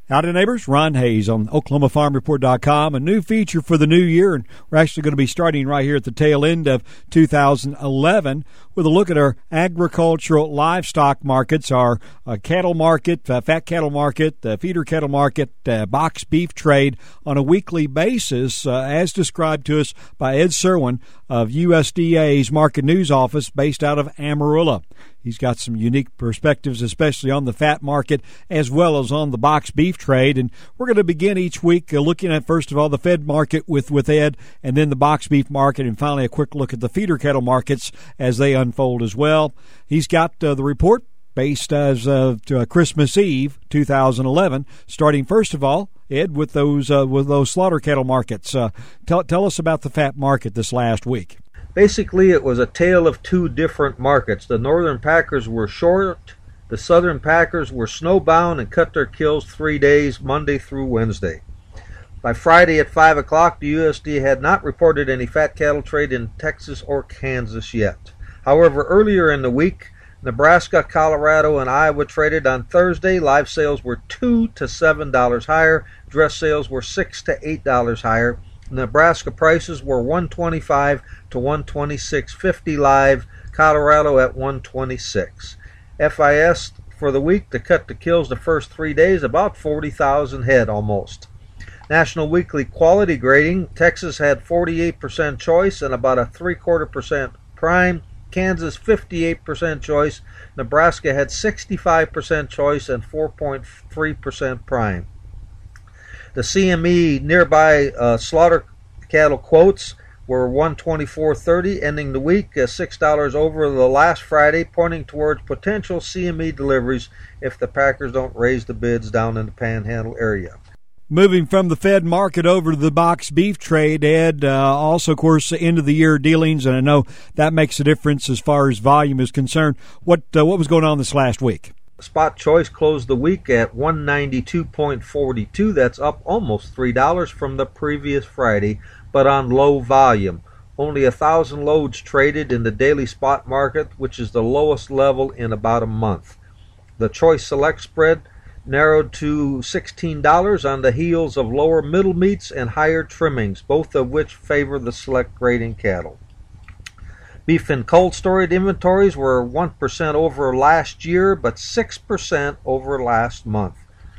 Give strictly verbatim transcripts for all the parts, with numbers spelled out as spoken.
Howdy, neighbors. Ron Hayes on Oklahoma Farm Report dot com. A new feature for the new year, and we're actually going to be starting right here at the tail end of two thousand eleven with a look at our agricultural livestock markets, our uh, cattle market, uh, fat cattle market, uh, feeder cattle market, uh, box beef trade on a weekly basis, uh, as described to us by Ed Serwin of U S D A's Market News Office based out of Amarillo. He's got some unique perspectives, especially on the fat market as well as on the box beef trade. And we're going to begin each week uh, looking at, first of all, the fed market with, with Ed, and then the box beef market, and finally a quick look at the feeder cattle markets as they unfold as well. He's got uh, the report based as of uh, Christmas Eve two thousand eleven, starting first of all, Ed, with those uh, with those slaughter cattle markets. Uh, tell, tell us about the fat market this last week. Basically, it was a tale of two different markets. The northern packers were short. The southern packers were snowbound and cut their kills three days, Monday through Wednesday. By Friday at five o'clock, the U S D A had not reported any fat cattle trade in Texas or Kansas yet. However, earlier in the week, Nebraska, Colorado, and Iowa traded on Thursday. Live sales were two to seven dollars higher. Dress sales were six to eight dollars higher. Nebraska prices were one twenty-five to one twenty-six fifty live. Colorado at one twenty-six. F I S for the week to cut the kills the first three days, about forty thousand head almost. National Weekly Quality Grading, Texas had forty-eight percent choice and about a three-quarter percent prime. Kansas fifty-eight percent choice. Nebraska had sixty-five percent choice and four point three percent prime. The C M E nearby uh, slaughter cattle quotes were one twenty-four thirty, ending the week uh, six dollars over the last Friday, pointing towards potential C M E deliveries if the packers don't raise the bids down in the Panhandle area. Moving from the fed market over to the box beef trade, Ed, uh, also, of course, end of the year dealings, and I know that makes a difference as far as volume is concerned. What uh, what was going on this last week? Spot choice closed the week at one ninety-two forty-two. That's up almost three dollars from the previous Friday, but on low volume. Only one thousand loads traded in the daily spot market, which is the lowest level in about a month. The choice select spread narrowed to sixteen dollars on the heels of lower middle meats and higher trimmings, both of which favor the select grading cattle. Beef and cold storage inventories were one percent over last year, but six percent over last month.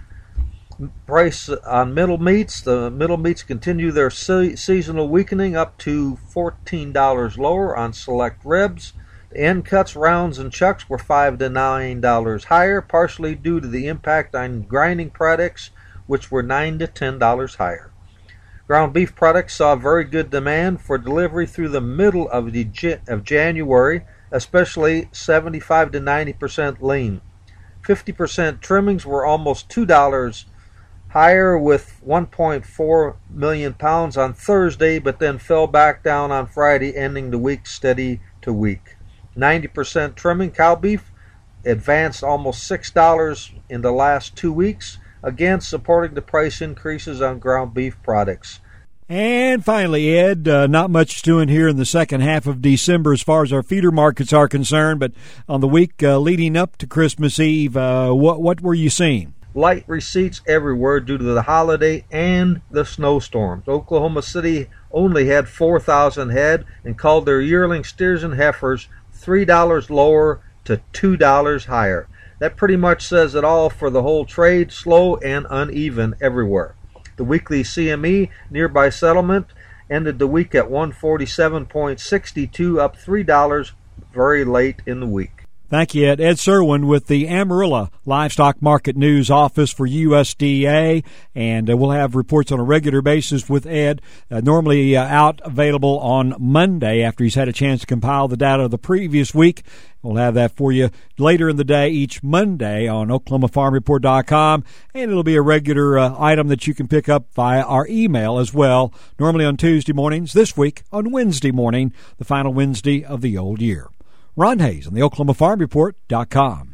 Price on middle meats, the middle meats continue their se- seasonal weakening up to fourteen dollars lower on select ribs. The end cuts, rounds, and chucks were five to nine dollars higher, partially due to the impact on grinding products, which were nine to ten dollars higher. Ground beef products saw very good demand for delivery through the middle of, the, of January, especially seventy-five to ninety percent lean. fifty percent trimmings were almost two dollars higher with one point four million pounds on Thursday, but then fell back down on Friday, ending the week steady to weak. ninety percent trimming cow beef advanced almost six dollars in the last two weeks, again supporting the price increases on ground beef products. And finally, Ed, uh, not much doing here in the second half of December as far as our feeder markets are concerned, but on the week uh, leading up to Christmas Eve, uh, what, what were you seeing? Light receipts everywhere due to the holiday and the snowstorms. Oklahoma City only had four thousand head and called their yearling steers and heifers three dollars lower to two dollars higher. That pretty much says it all for the whole trade, slow and uneven everywhere. The weekly C M E nearby settlement ended the week at one forty-seven six two, up three dollars very late in the week. Thank you, Ed. Ed Serwin with the Amarillo Livestock Market News Office for U S D A, and uh, we'll have reports on a regular basis with Ed, uh, normally uh, out available on Monday after he's had a chance to compile the data of the previous week. We'll have that for you later in the day each Monday on Oklahoma Farm Report dot com, and it'll be a regular uh, item that you can pick up via our email as well, normally on Tuesday mornings, this week on Wednesday morning, the final Wednesday of the old year. Ron Hayes on the Oklahoma Farm Report dot com.